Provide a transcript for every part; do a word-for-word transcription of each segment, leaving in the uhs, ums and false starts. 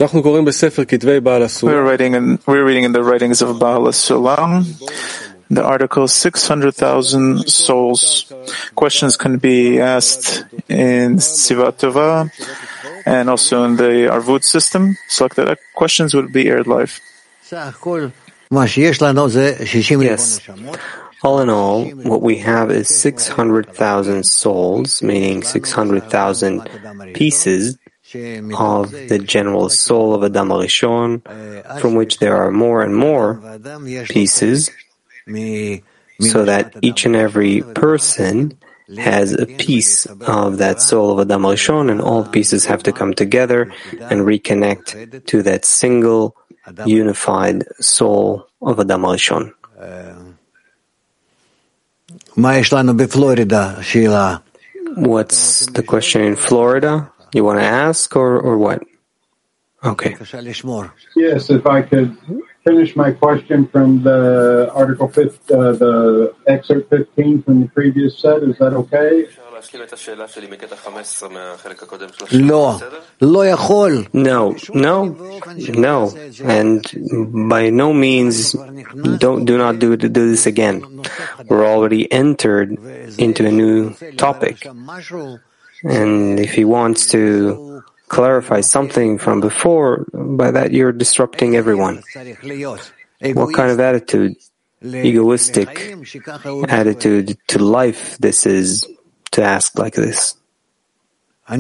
We're writing in, we're reading in the writings of Baal HaSulam, the article six hundred thousand souls. Questions can be asked in Sivat Tova and also in the Arvut system. Selected questions would be aired live. Yes. All in all, what we have is six hundred thousand souls, meaning six hundred thousand pieces of the general soul of Adam HaRishon, from which there are more and more pieces, so that each and every person has a piece of that soul of Adam HaRishon, and all the pieces have to come together and reconnect to that single, unified soul of Adam HaRishon. What's the question in Florida? You want to ask or, or what? Okay. Yes, if I could finish my question from the article fifth, uh, the excerpt fifteen from the previous set, is that okay? No, no, no, and by no means don't do not do do this again. We're already entered into a new topic, and if he wants to clarify something from before, by that you're disrupting everyone. What kind of attitude, egoistic attitude to life this is to ask like this? I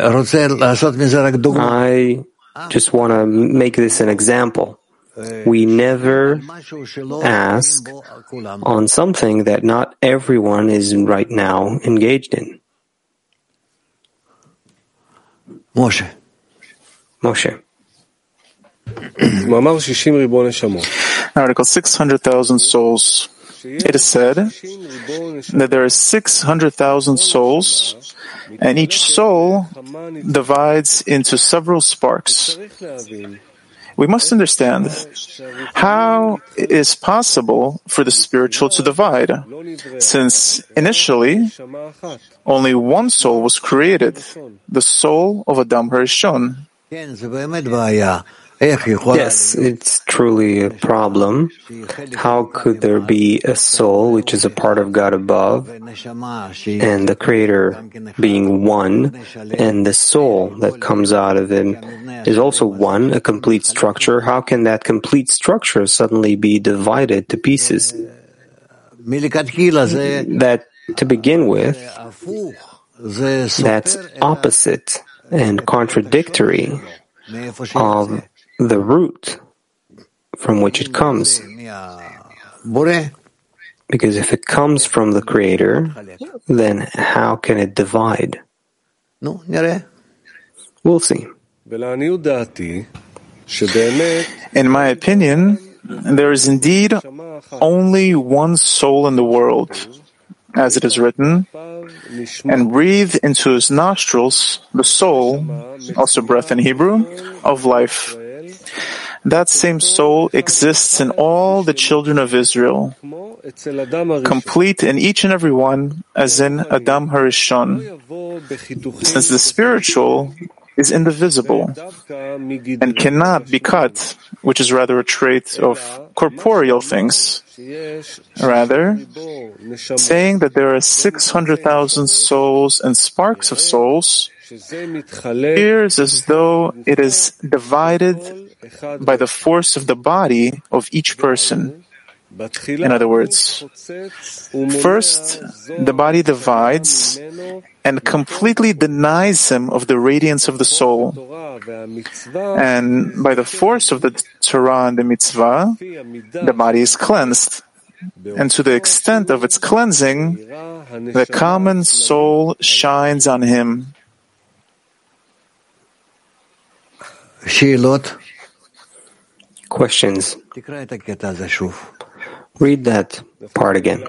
just want to make this an example. We never ask on something that not everyone is right now engaged in. Moshe. Moshe. Article six hundred thousand souls. It is said that there are six hundred thousand souls, and each soul divides into several sparks. We must understand how it is possible for the spiritual to divide, since initially only one soul was created, the soul of Adam HaRishon. Yes, it's truly a problem. How could there be a soul which is a part of God above, and the Creator being one, and the soul that comes out of Him is also one, a complete structure? How can that complete structure suddenly be divided to pieces? That, to begin with, that's opposite and contradictory of the root from which it comes. Because if it comes from the Creator, then how can it divide? We'll see. In my opinion, there is indeed only one soul in the world, as it is written, and breathe into his nostrils the soul, also breath in Hebrew, of life. That same soul exists in all the children of Israel, complete in each and every one, as in Adam HaRishon, since the spiritual is indivisible and cannot be cut, which is rather a trait of corporeal things. Rather, saying that there are six hundred thousand souls and sparks of souls appears as though it is divided by the force of the body of each person. In other words, first, the body divides and completely denies him of the radiance of the soul. And by the force of the Torah and the mitzvah, the body is cleansed. And to the extent of its cleansing, the common soul shines on him. Questions? Read that part again.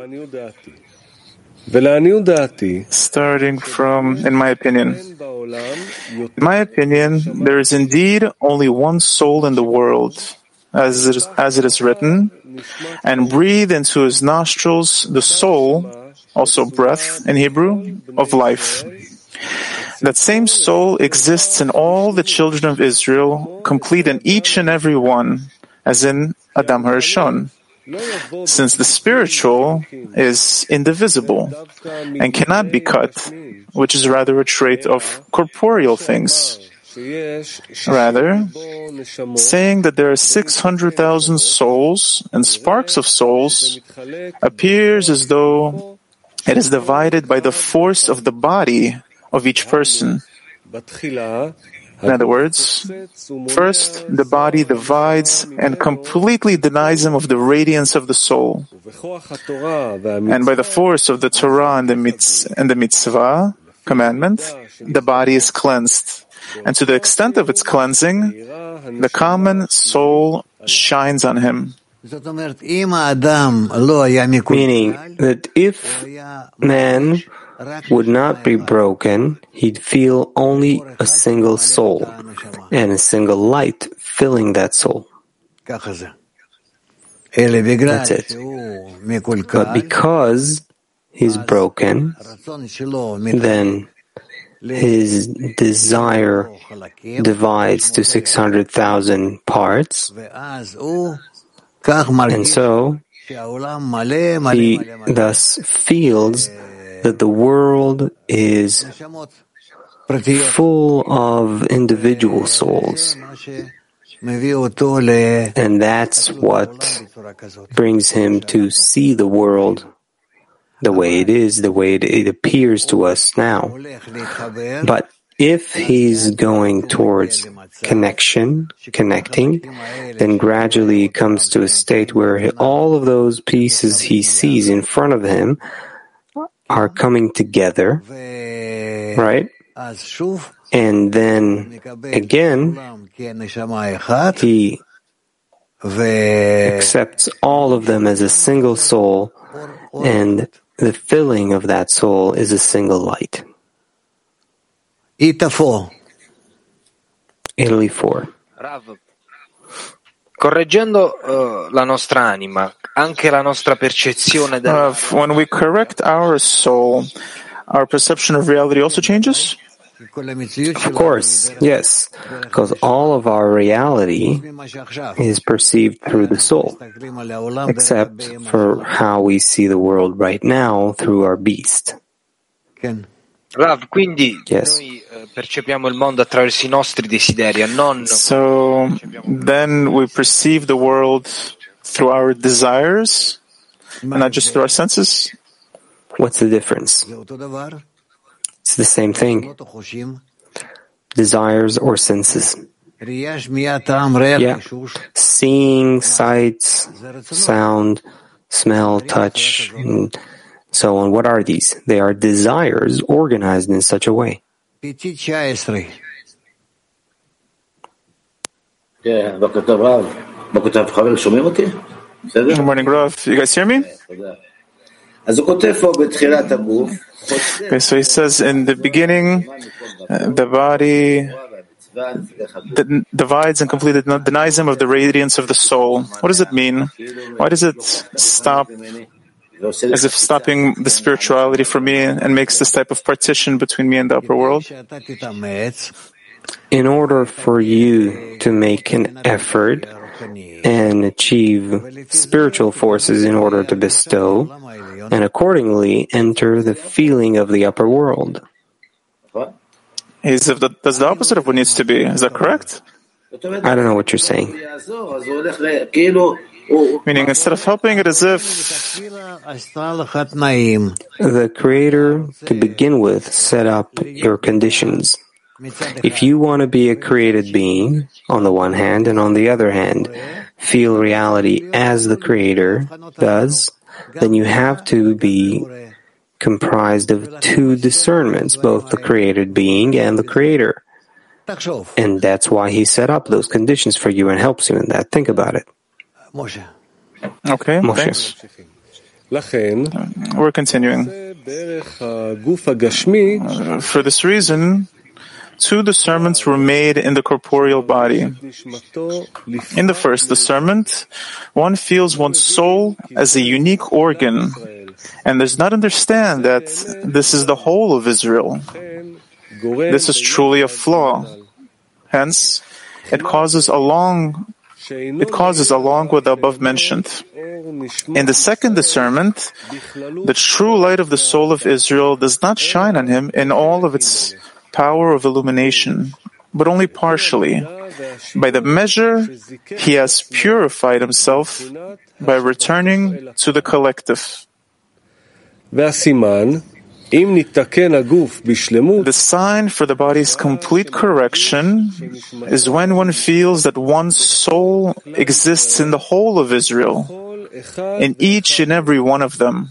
Starting from, in my opinion. In my opinion, there is indeed only one soul in the world, as it is, as it is written, and breathe into his nostrils the soul, also breath in Hebrew, of life. That same soul exists in all the children of Israel, complete in each and every one, as in Adam HaRishon, since the spiritual is indivisible and cannot be cut, which is rather a trait of corporeal things. Rather, saying that there are six hundred thousand souls and sparks of souls appears as though it is divided by the force of the body of each person. In other words, first, the body divides and completely denies him of the radiance of the soul. And by the force of the Torah and the, mitz- and the mitzvah, commandment, the body is cleansed. And to the extent of its cleansing, the common soul shines on him. Meaning that if man would not be broken, he'd feel only a single soul and a single light filling that soul. That's it. But because he's broken, then his desire divides to six hundred thousand parts, and so he thus feels that the world is full of individual souls. And that's what brings him to see the world the way it is, the way it, it appears to us now. But if he's going towards connection, connecting, then gradually he comes to a state where all of those pieces he sees in front of him are coming together, right? And then again, he accepts all of them as a single soul, and the filling of that soul is a single light. Italy four. Rav, correggendo uh, la nostra anima, anche la nostra percezione della... Uh, when we correct our soul, our perception of reality also changes? Of course, yes, because all of our reality is perceived through the soul, except for how we see the world right now through our beast. Rav, quindi yes. Noi uh, percepiamo il mondo attraverso i nostri desideri, non... So then we perceive the world through our desires, and not just through our senses? What's the difference? It's the same thing. Desires or senses. Yeah. Seeing, sights, sound, smell, touch, and so on. What are these? They are desires organized in such a way. Yeah, Good morning, Rav. You guys hear me? Okay, so he says in the beginning, uh, the body d- divides and completely denies him of the radiance of the soul. What does it mean? Why does it stop, as if stopping the spirituality from me, and makes this type of partition between me and the upper world? In order for you to make an effort and achieve spiritual forces in order to bestow, and accordingly enter the feeling of the upper world. He's, that's the opposite of what needs to be. Is that correct? I don't know what you're saying. Meaning, instead of helping it as if the Creator, to begin with, set up your conditions. If you want to be a created being, on the one hand, and on the other hand, feel reality as the Creator does, then you have to be comprised of two discernments, both the created being and the Creator. And that's why He set up those conditions for you and helps you in that. Think about it. Okay, Moshe. We're continuing. Uh, for this reason, two discernments were made in the corporeal body. In the first discernment, one feels one's soul as a unique organ and does not understand that this is the whole of Israel. This is truly a flaw. Hence, it causes along it causes along with the above mentioned. In the second discernment, the true light of the soul of Israel does not shine on him in all of its power of illumination, but only partially. By the measure, he has purified himself by returning to the collective. The sign for the body's complete correction is when one feels that one's soul exists in the whole of Israel, in each and every one of them,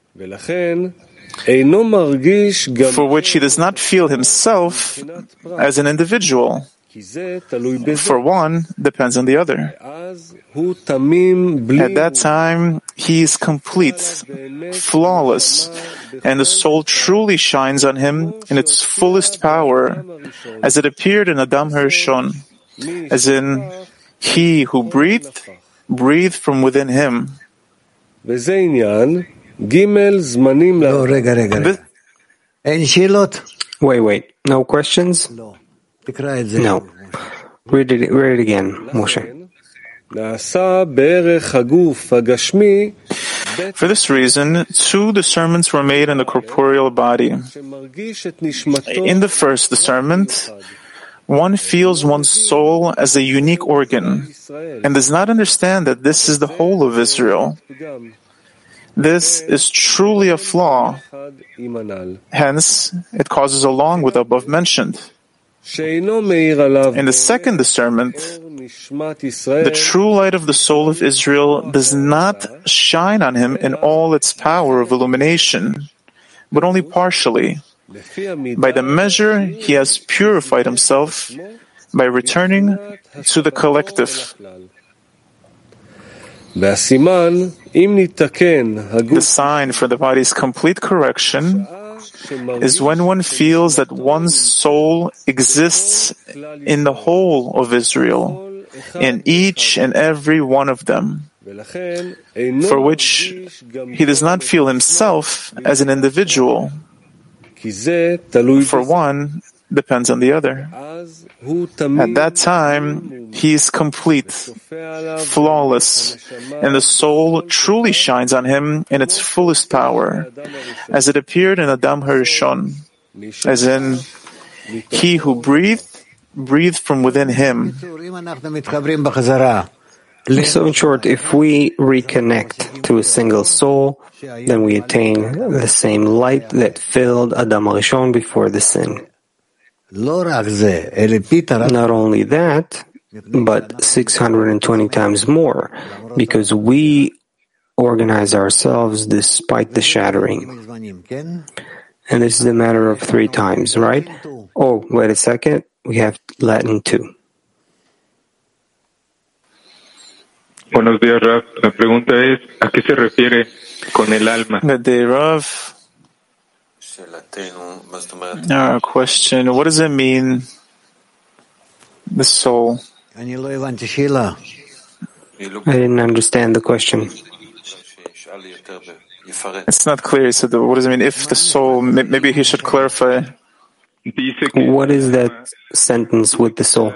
for which he does not feel himself as an individual, for one depends on the other. At that time, he is complete, flawless, and the soul truly shines on him in its fullest power, as it appeared in Adam Harishon, as in, he who breathed, breathed from within him. This, Wait, wait. No questions? No. Read it, read it again, Moshe. For this reason, two discernments were made in the corporeal body. In the first discernment, one feels one's soul as a unique organ and does not understand that this is the whole of Israel. This is truly a flaw. Hence, it causes along with the above mentioned. In the second discernment, the true light of the soul of Israel does not shine on him in all its power of illumination, but only partially. By the measure, he has purified himself by returning to the collective. The sign for the body's complete correction is when one feels that one's soul exists in the whole of Israel, in each and every one of them, for which he does not feel himself as an individual, for one depends on the other. At that time, he is complete, flawless, and the soul truly shines on him in its fullest power, as it appeared in Adam Harishon, as in, he who breathed, breathed from within him. So in short, if we reconnect to a single soul, then we attain the same light that filled Adam Harishon before the sin. Not only that, but six hundred twenty times more, because we organize ourselves despite the shattering. And this is a matter of three times, right? Oh, wait a second, we have Latin too. Buenos días, Rav. La pregunta es, ¿a qué se refiere con el alma? Good day, Rav. Our question, what does it mean, the soul? I didn't understand the question. It's not clear, so what does it mean, if the soul, maybe he should clarify. What is that sentence with the soul?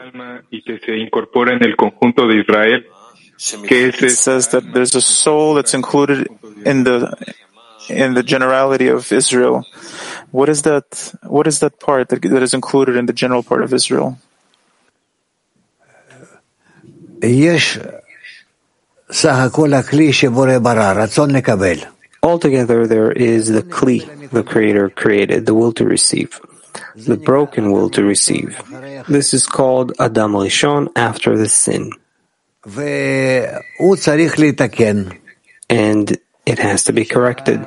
It says that there's a soul that's included in the in the generality of Israel. What is that? What is that part that, that is included in the general part of Israel? Altogether, there is the Kli, the Creator created, the will to receive, the broken will to receive. This is called Adam Rishon after the sin. And it has to be corrected.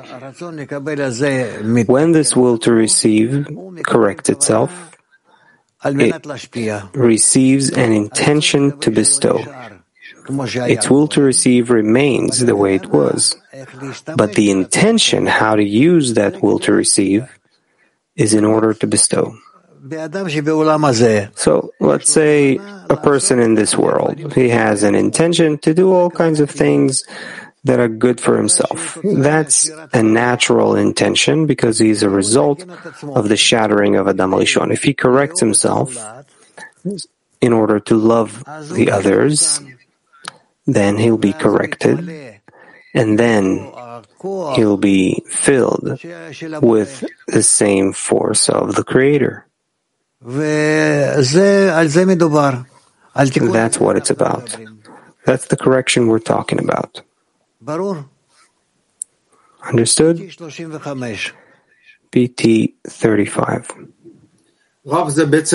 When this will to receive corrects itself, it receives an intention to bestow. Its will to receive remains the way it was, but the intention how to use that will to receive is in order to bestow. So let's say a person in this world, he has an intention to do all kinds of things that are good for himself. That's a natural intention because he's a result of the shattering of Adam Rishon. If he corrects himself in order to love the others, then he'll be corrected, and then he'll be filled with the same force of the Creator. That's what it's about. That's the correction we're talking about. Understood? B T thirty-five. Rav,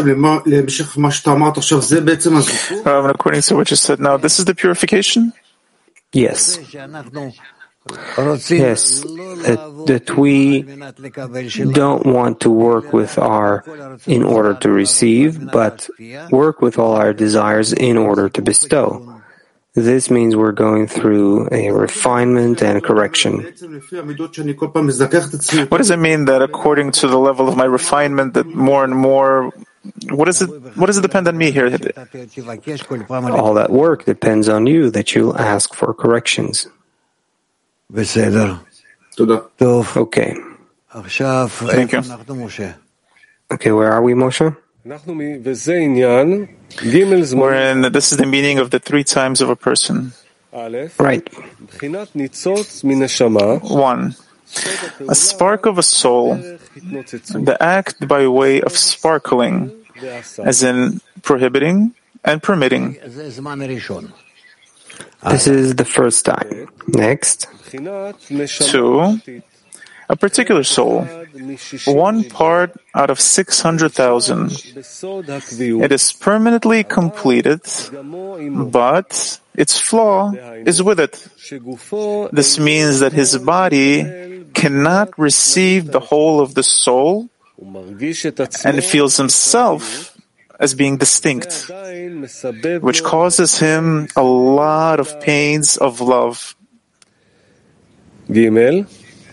according to what you said now, this is the purification? Yes. Yes, that, that we don't want to work with our in order to receive, but work with all our desires in order to bestow. This means we're going through a refinement and correction. What does it mean that according to the level of my refinement, that more and more, what is it, what does it depend on me here? All that work depends on you, that you ask for corrections. Okay. Thank you. Okay, where are we, Moshe? We're in, this is the meaning of the three times of a person. Right. One, a spark of a soul, the act by way of sparkling, as in prohibiting and permitting. This is the first time. Next. Two, a particular soul, one part out of six hundred thousand. It is permanently completed, but its flaw is with it. This means that his body cannot receive the whole of the soul and feels himself as being distinct, which causes him a lot of pains of love. Gimel.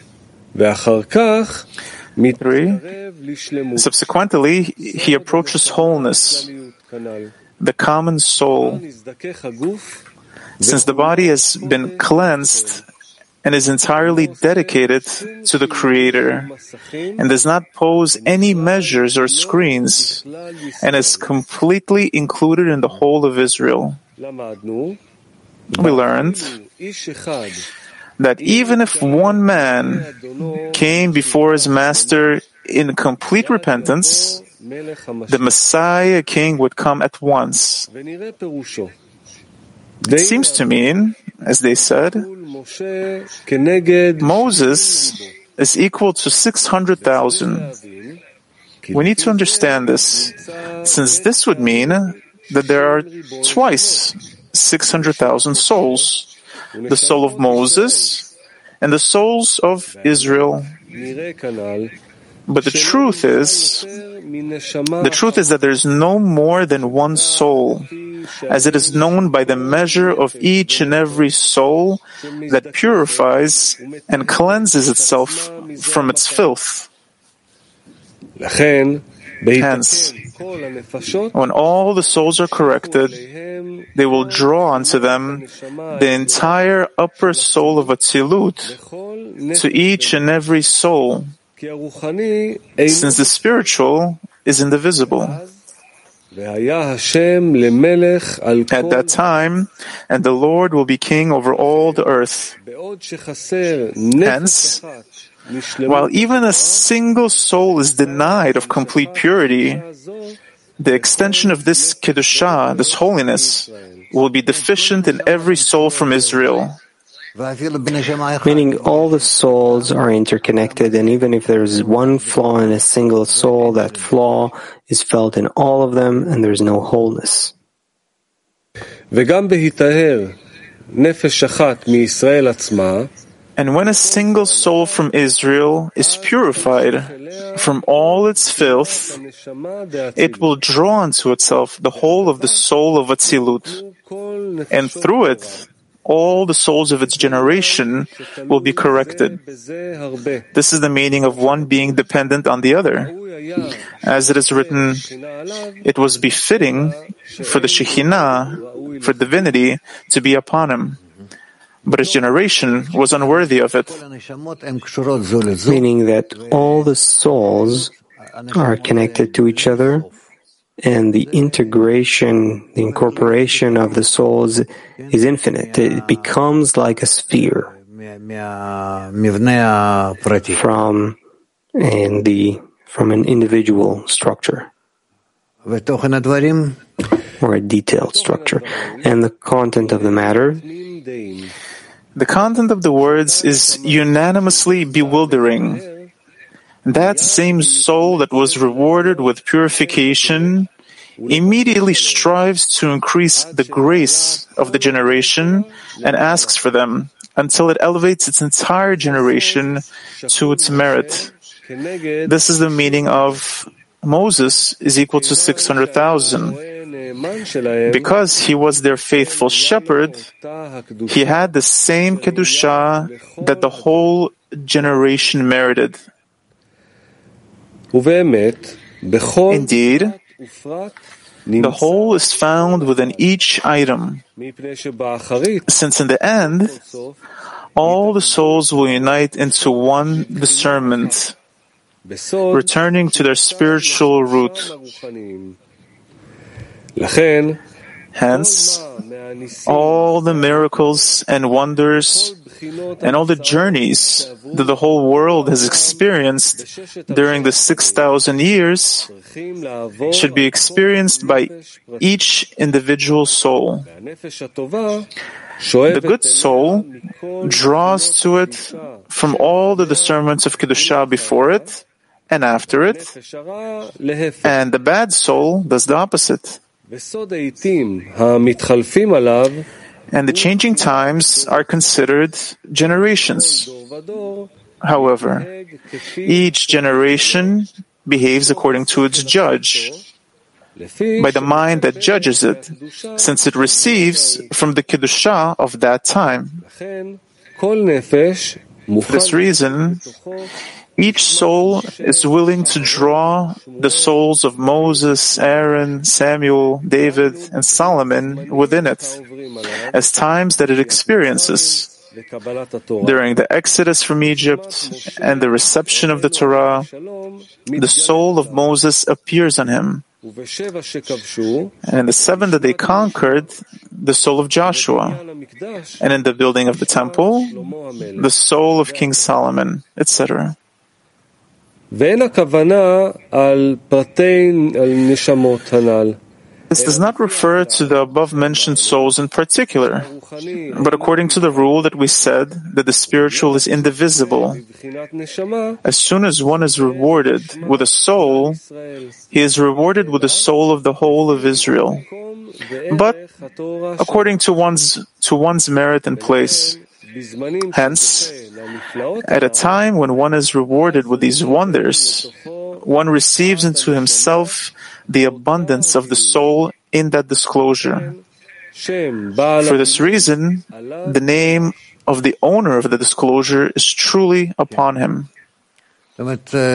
Three, subsequently, he approaches wholeness, the common soul. Since the body has been cleansed and is entirely dedicated to the Creator and does not pose any measures or screens and is completely included in the whole of Israel. We learned that even if one man came before his master in complete repentance, the Messiah King would come at once. It seems to mean, as they said, Moses is equal to six hundred thousand. We need to understand this, since this would mean that there are twice six hundred thousand souls. The soul of Moses and the souls of Israel. But the truth is, the truth is that there is no more than one soul, as it is known by the measure of each and every soul that purifies and cleanses itself from its filth. Hence, when all the souls are corrected, they will draw onto them the entire upper soul of Atzilut to each and every soul, since the spiritual is indivisible. At that time, and the Lord will be king over all the earth. Hence, while even a single soul is denied of complete purity, the extension of this Kedushah, this holiness, will be deficient in every soul from Israel. Meaning all the souls are interconnected, and even if there is one flaw in a single soul, that flaw is felt in all of them, and there is no wholeness. And when a single soul from Israel is purified from all its filth, it will draw unto itself the whole of the soul of Atzilut, and through it, all the souls of its generation will be corrected. This is the meaning of one being dependent on the other. As it is written, it was befitting for the Shekhinah, for divinity, to be upon him. but his generation was unworthy of it. Meaning that all the souls are connected to each other, and the integration, the incorporation of the souls is infinite. It becomes like a sphere from and the from an individual structure or a detailed structure. And the content of the matter, the content of the words is unanimously bewildering. That same soul that was rewarded with purification immediately strives to increase the grace of the generation and asks for them until it elevates its entire generation to its merit. This is the meaning of Moses is equal to six hundred thousand. Because he was their faithful shepherd, he had the same Kedusha that the whole generation merited. Indeed, the whole is found within each item, since in the end, all the souls will unite into one discernment, returning to their spiritual root. Hence, all the miracles and wonders and all the journeys that the whole world has experienced during the six thousand years should be experienced by each individual soul. The good soul draws to it from all the discernments of Kedusha before it and after it, and the bad soul does the opposite. And the changing times are considered generations. However, each generation behaves according to its judge, by the mind that judges it, since it receives from the Kedusha of that time. For this reason, each soul is willing to draw the souls of Moses, Aaron, Samuel, David, and Solomon within it, as times that it experiences. During the exodus from Egypt and the reception of the Torah, the soul of Moses appears on him. And in the seven that they conquered, the soul of Joshua. And in the building of the temple, the soul of King Solomon, et cetera. This does not refer to the above-mentioned souls in particular, but according to the rule that we said that the spiritual is indivisible. As soon as one is rewarded with a soul, he is rewarded with the soul of the whole of Israel, but according to one's to one's merit and place. Hence, at a time when one is rewarded with these wonders, one receives into himself the abundance of the soul in that disclosure. For this reason, the name of the owner of the disclosure is truly upon him. So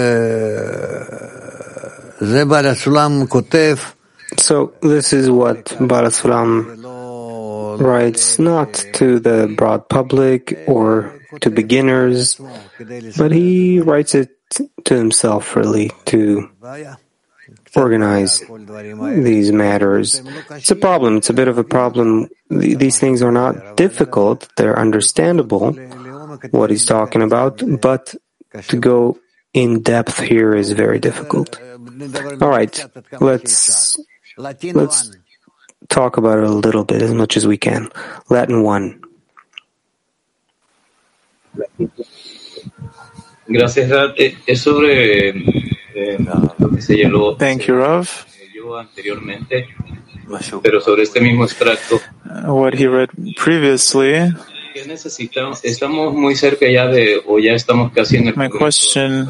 this is what Baal HaSulam writes, not to the broad public or to beginners, but he writes it to himself really, to organize these matters. It's a problem. It's a bit of a problem. These things are not difficult. They're understandable, what he's talking about, but to go in depth here is very difficult. All right, let's let's talk about it a little bit, as much as we can. Latin one. Gracias, Rab. Es sobre eh, lo que se llevó, Thank you, Rav. anteriormente, pero sobre este mismo extracto. Uh, what he read previously. ¿Qué necesitamos? Estamos muy cerca ya de, o ya estamos casi en el. My question.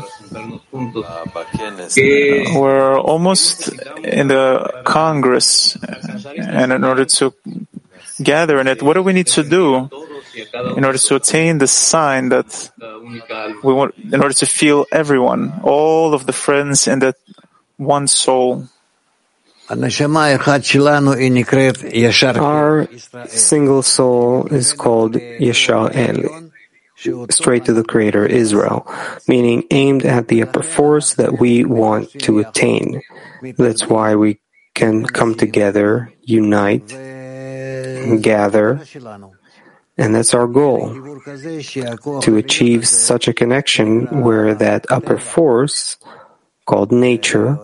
We're almost in the Congress, and in order to gather in it, what do we need to do in order to attain the sign that we want, in order to feel everyone, all of the friends in that one soul? Our single soul is called Yashar El, straight to the Creator, Israel, meaning aimed at the upper force that we want to attain. That's why we can come together, unite, gather, and that's our goal, to achieve such a connection where that upper force, called nature,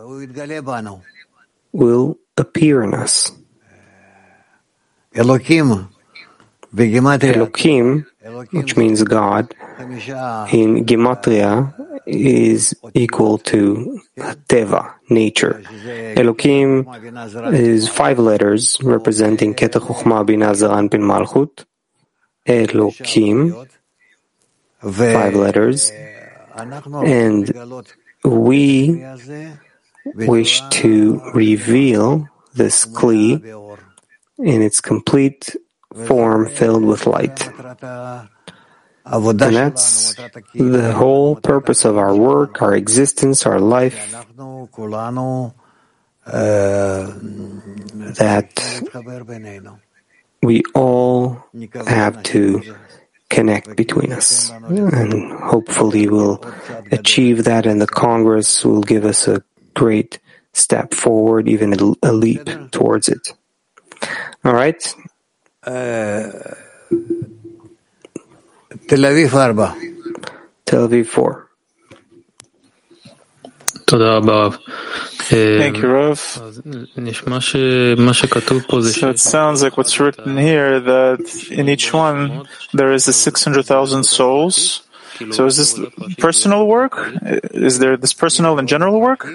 will appear in us. Elohim, which means God, in Gematria is equal to Teva, nature. Elohim is five letters representing Keter Chochmah Binah Zera Anpin Malchut. Elohim, five letters, and we wish to reveal this Kli in its complete form filled with light. And that's the whole purpose of our work, our existence, our life, that we all have to connect between us. And hopefully we'll achieve that, and the Congress will give us a great step forward, even a, a leap towards it. All right? Uh, Tel Aviv four. Tel Aviv four. Thank you, Rav. So it sounds like what's written here, that in each one there is the six hundred thousand souls. So is this personal work? Is there this personal and general work?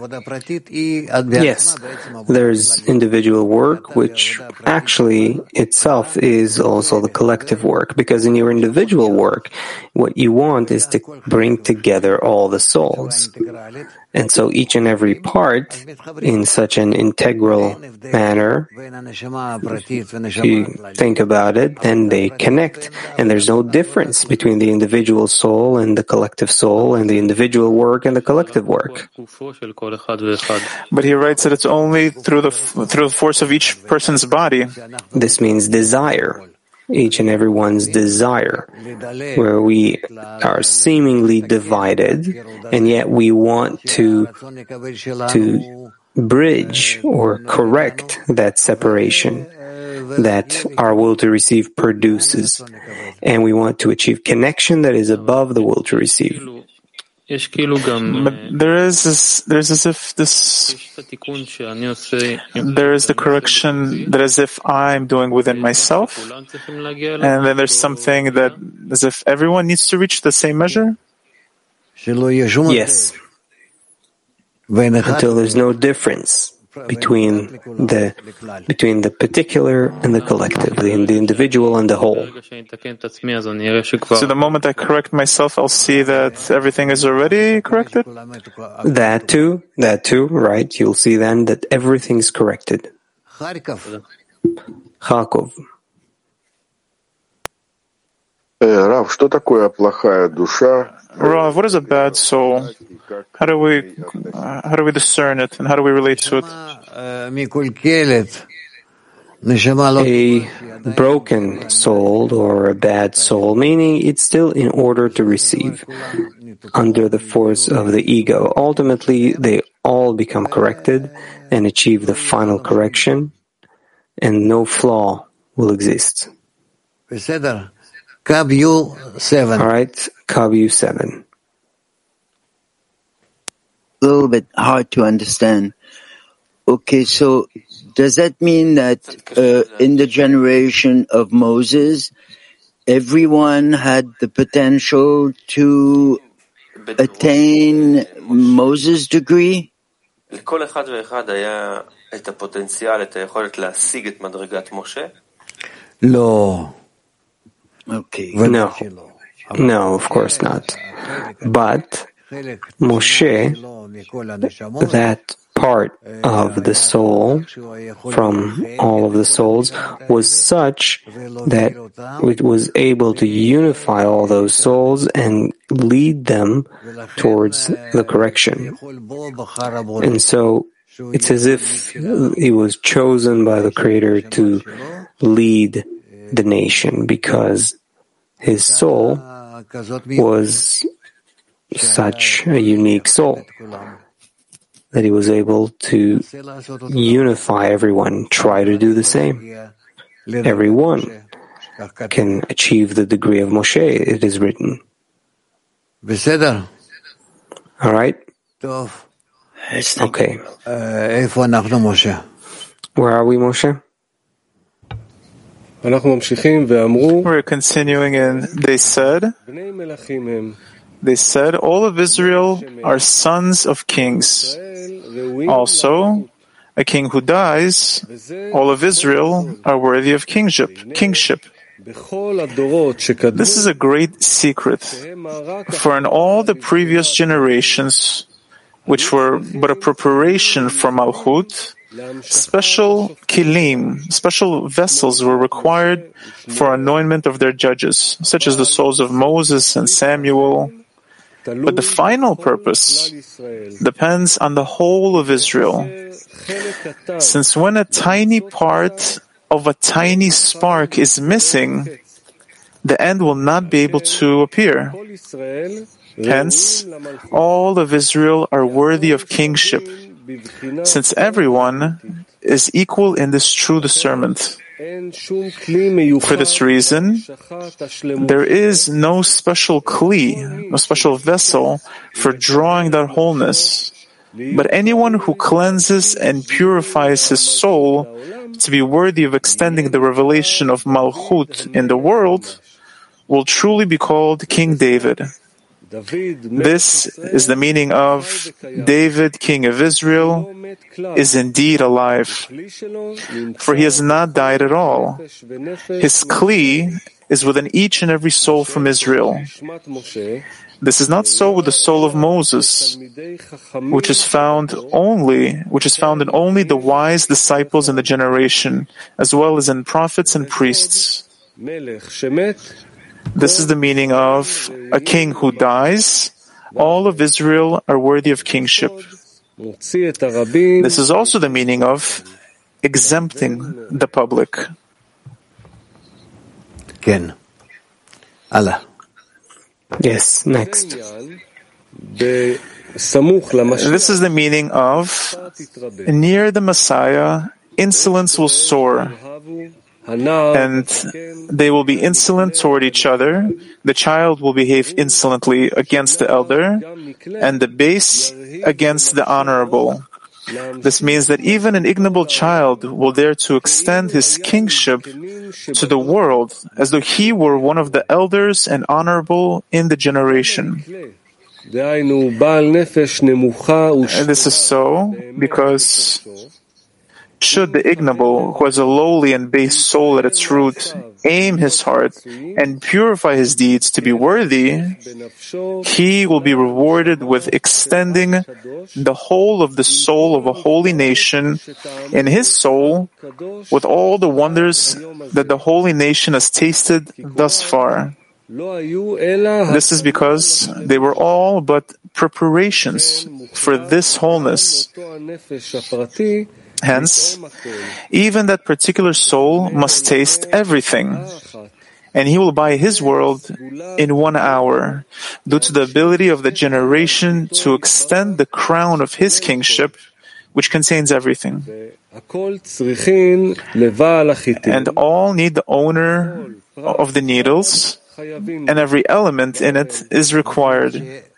Yes, there's individual work, which actually itself is also the collective work, because in your individual work, what you want is to bring together all the souls. And so each and every part, in such an integral manner, if you think about it, then they connect. And there's no difference between the individual soul and the collective soul, and the individual work and the collective work. But he writes that it's only through the through the force of each person's body. This means desire. Each and everyone's desire, where we are seemingly divided, and yet we want to to bridge or correct that separation that our will to receive produces, and we want to achieve connection that is above the will to receive. But there is this, there's as if this, there is the correction that as if I'm doing within myself, and then there's something that as if everyone needs to reach the same measure? Yes. Until there's no difference between the between the particular and the collective, the, the individual and the whole. So the moment I correct myself, I'll see that everything is already corrected? That too, that too, right. You'll see then that everything's corrected. Kharkov. Рав, что такое плохая душа? Rav, what is a bad soul? How do we uh, how do we discern it, and how do we relate to it? A broken soul or a bad soul, meaning it's still in order to receive under the force of the ego. Ultimately, they all become corrected and achieve the final correction, and no flaw will exist. Cab U seven. All right, Cab U seven. A little bit hard to understand. Okay, so does that mean that uh, in the generation of Moses, everyone had the potential to attain Moses' degree? No. Okay. No, no, of course not. But Moshe, that part of the soul from all of the souls, was such that it was able to unify all those souls and lead them towards the correction. And so It's as if he was chosen by the Creator to lead the nation because his soul was such a unique soul that he was able to unify everyone, try to do the same. Everyone can achieve the degree of Moshe, it is written. All right? Okay. Where are we, Moshe? We're continuing in, they said, they said, all of Israel are sons of kings. Also, a king who dies, all of Israel are worthy of kingship. Kingship. This is a great secret, for in all the previous generations, which were but a preparation for Malchut, special kilim, special vessels were required for anointment of their judges, such as the souls of Moses and Samuel. But the final purpose depends on the whole of Israel, since when a tiny part of a tiny spark is missing, the end will not be able to appear. Hence, all of Israel are worthy of kingship, since everyone is equal in this true discernment. For this reason, there is no special kli, no special vessel for drawing that wholeness. But anyone who cleanses and purifies his soul to be worthy of extending the revelation of Malchut in the world will truly be called King David. This is the meaning of David, King of Israel, is indeed alive, for he has not died at all. His kli is within each and every soul from Israel. This is not so with the soul of Moses, which is found only, which is found in only the wise disciples in the generation, as well as in prophets and priests. This is the meaning of a king who dies. All of Israel are worthy of kingship. This is also the meaning of exempting the public. Ken. Allah. Yes, next. This is the meaning of near the Messiah, insolence will soar, and they will be insolent toward each other. The child will behave insolently against the elder, and the base against the honorable. This means that even an ignoble child will dare to extend his kingship to the world as though he were one of the elders and honorable in the generation. And this is so because should the ignoble, who has a lowly and base soul at its root, aim his heart and purify his deeds to be worthy, he will be rewarded with extending the whole of the soul of a holy nation in his soul with all the wonders that the holy nation has tasted thus far. This is because they were all but preparations for this wholeness. Hence, even that particular soul must taste everything, and he will buy his world in one hour, due to the ability of the generation to extend the crown of his kingship, which contains everything. And all need the owner of the needles, and every element in it is required.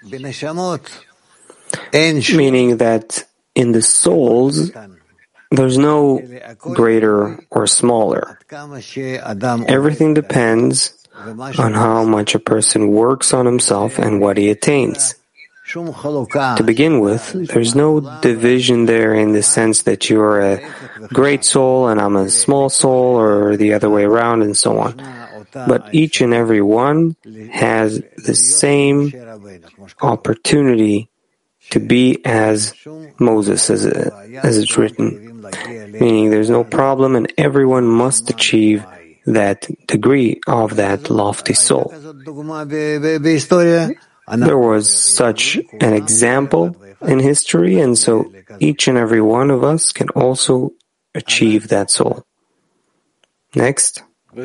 Meaning that in the souls, there's no greater or smaller. Everything depends on how much a person works on himself and what he attains. To begin with, there's no division there in the sense that you're a great soul and I'm a small soul, or the other way around, and so on. But each and every one has the same opportunity to be as Moses, as, as it's written. Meaning there's no problem and everyone must achieve that degree of that lofty soul. There was such an example in history, and so each and every one of us can also achieve that soul. Next.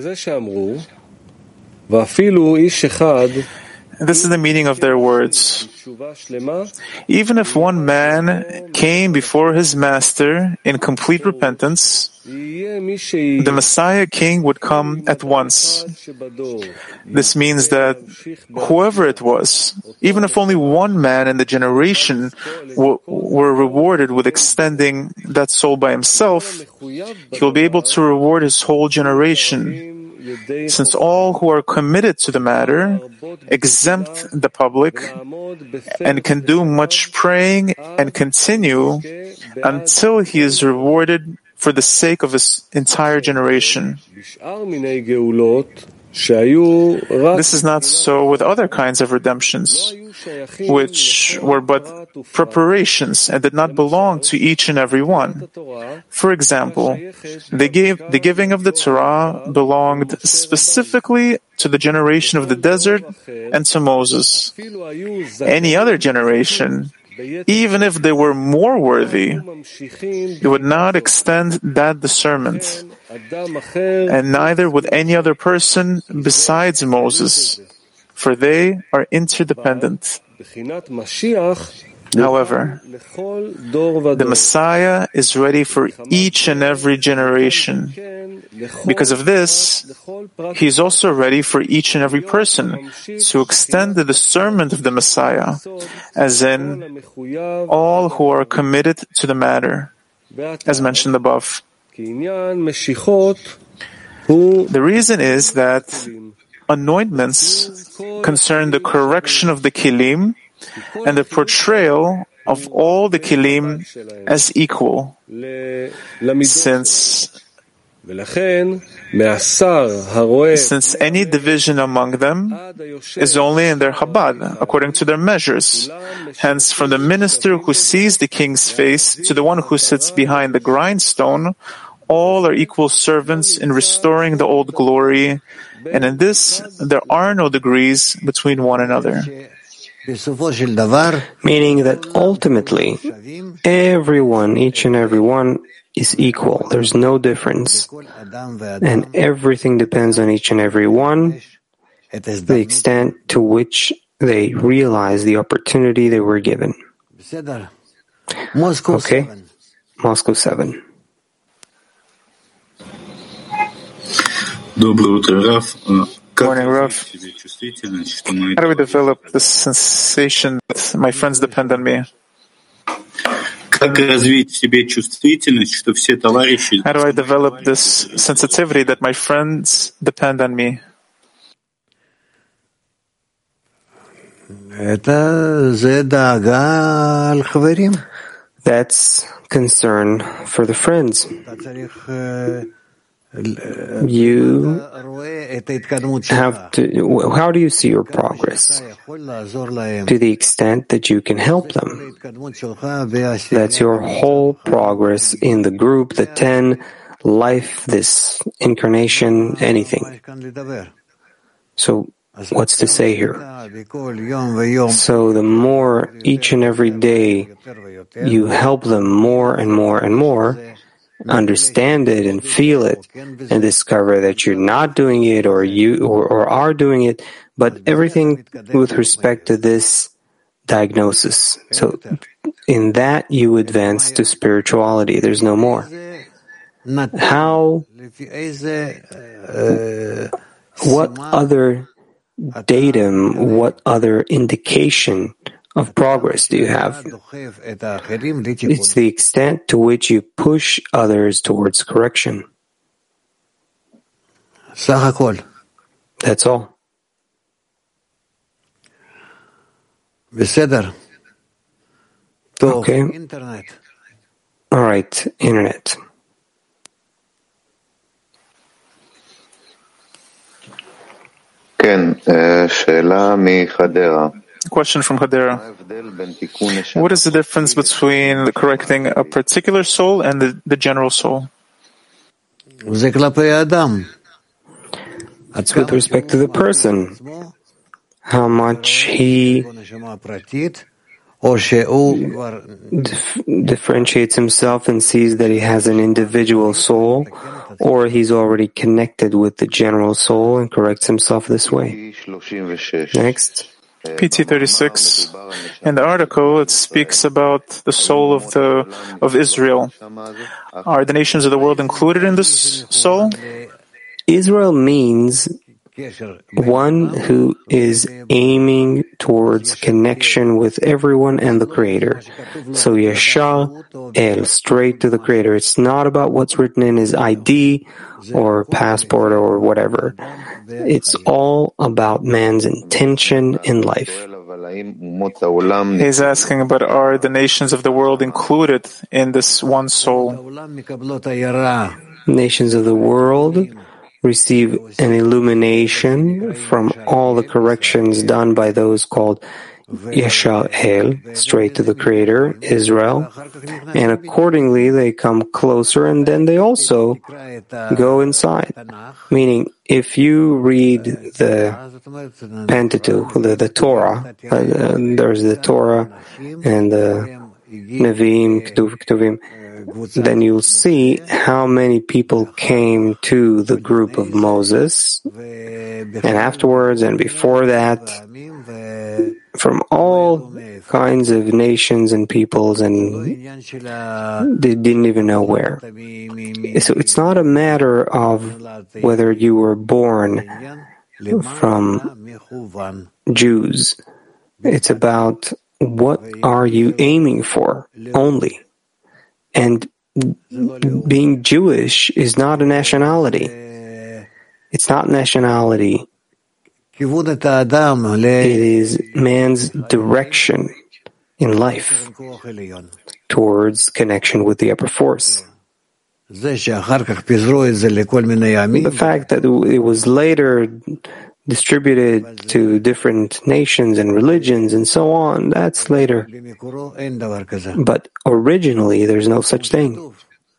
This is the meaning of their words. Even if one man came before his master in complete repentance, the Messiah King would come at once. This means that whoever it was, even if only one man in the generation w- were rewarded with extending that soul by himself, he will be able to reward his whole generation. Since all who are committed to the matter exempt the public and can do much praying and continue until he is rewarded for the sake of his entire generation. This is not so with other kinds of redemptions, which were but preparations and did not belong to each and every one. For example, they gave, the giving of the Torah belonged specifically to the generation of the desert and to Moses. Any other generation, even if they were more worthy, they would not extend that discernment, and neither would any other person besides Moses, for they are interdependent. However, the Messiah is ready for each and every generation. Because of this, he is also ready for each and every person to extend the discernment of the Messiah, as in all who are committed to the matter, as mentioned above. The reason is that anointments concern the correction of the kilim and the portrayal of all the kilim as equal, since Since any division among them is only in their Chabad, according to their measures. Hence, from the minister who sees the king's face to the one who sits behind the grindstone, all are equal servants in restoring the old glory, and in this there are no degrees between one another. Meaning that ultimately, everyone, each and every one, is equal. There's no difference. And everything depends on each and every one, the extent to which they realize the opportunity they were given. Okay? Moscow seven. Morning, Rav. How do we develop this sensation that my friends depend on me? How do I develop this sensitivity that my friends depend on me? That's concern for the friends. You have to, how do you see your progress? To the extent that you can help them. That's your whole progress in the group, the ten, life, this incarnation, anything. So, what's to say here? So the more each and every day you help them more and more and more, understand it and feel it and discover that you're not doing it or you or, or are doing it, but everything with respect to this diagnosis. So in that you advance to spirituality. There's no more. How, what other datum, what other indication of progress do you have? It's the extent to which you push others towards correction. That's all. Okay. All right, internet. Question from Hadera. What is the difference between correcting a particular soul and the, the general soul? It's with respect to the person. how much he dif- differentiates himself and sees that he has an individual soul, or he's already connected with the general soul and corrects himself this way. Next. P T thirty-six. In the article, it speaks about the soul of the of Israel. Are the nations of the world included in this soul? Israel means one who is aiming towards connection with everyone and the Creator. So Yashar El, straight to the Creator. It's not about what's written in his I D or passport or whatever. It's all about man's intention in life. He's asking about, are the nations of the world included in this one soul? Nations of the world receive an illumination from all the corrections done by those called Yashar El, straight to the Creator, Israel, and accordingly they come closer and then they also go inside. Meaning, if you read the Pentateuch, the, the Torah, uh, there's the Torah and the Nevi'im, Ketuv, Ketuvim, then you'll see how many people came to the group of Moses, and afterwards and before that, from all kinds of nations and peoples, and they didn't even know where. So it's not a matter of whether you were born from Jews. It's about what are you aiming for only. And being Jewish is not a nationality. It's not nationality. It is man's direction in life towards connection with the upper force. The fact that it was later distributed to different nations and religions and so on, that's later. But originally, there's no such thing.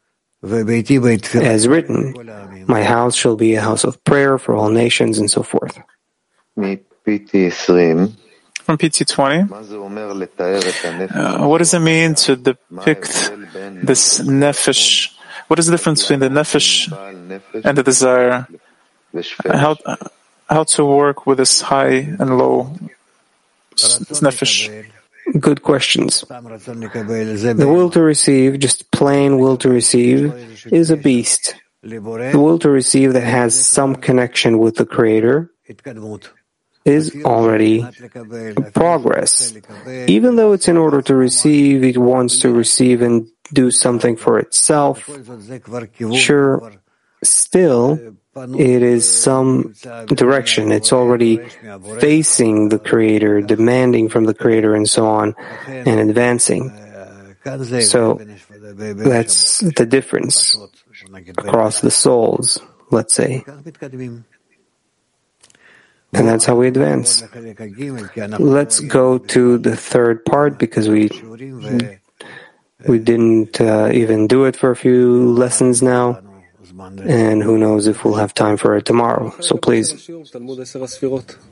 As written, my house shall be a house of prayer for all nations and so forth. From P T twenty, uh, what does it mean to depict this nefesh? What is the difference between the nefesh and the desire? How, how to work with this high and low nefesh? Good questions. The will to receive, just plain will to receive, is a beast. The will to receive that has some connection with the Creator is already progress. Even though it's in order to receive, it wants to receive and do something for itself. Sure, still, it is some direction. It's already facing the Creator, demanding from the Creator, and so on, and advancing. So, that's the difference across the souls, let's say. And that's how we advance. Let's go to the third part because we we didn't uh, even do it for a few lessons now. And who knows if we'll have time for it tomorrow. So please.